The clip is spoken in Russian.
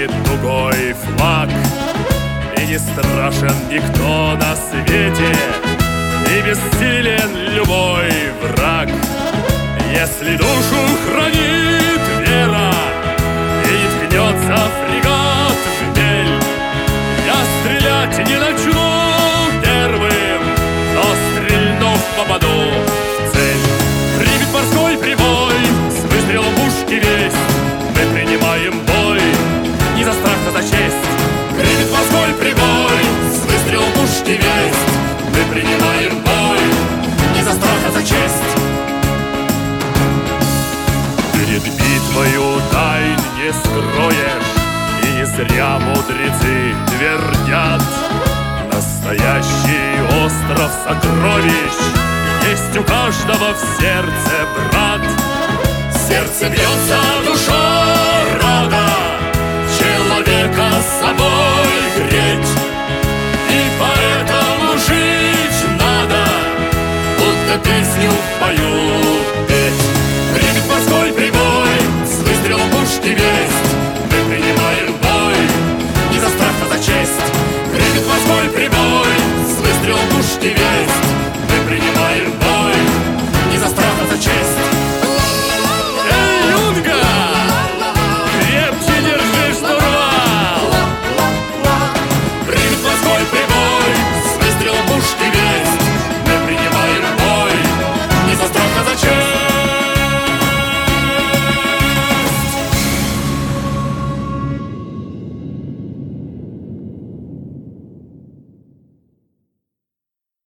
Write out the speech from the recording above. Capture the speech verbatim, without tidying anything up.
плывет тугой флаг, и не страшен никто на свете, и бессилен любой враг. Если душу хранит вера и не ткнется фрегат в мель, я стрелять не начну первым, но стрельнув попаду в цель. Примет морской прибой с выстрелом пушки весть, мы принимаем бой не за страх, а за честь. Примет морской прибой с выстрелом пушки весть, мы принимаем бой не за страх, а за честь. Перед битвою тайн не скроешь, и не зря мудрецы твердят: настоящий остров сокровищ есть у каждого в сердце, брат. Сердце бьется, душа рада человека с собой греть, и поэтому жить надо, будто песню в бою петь. Примет морской прибой с выстрелом пушки весть, мы принимаем бой не за страх, а за честь. Примет морской прибой с выстрелом пушки весть,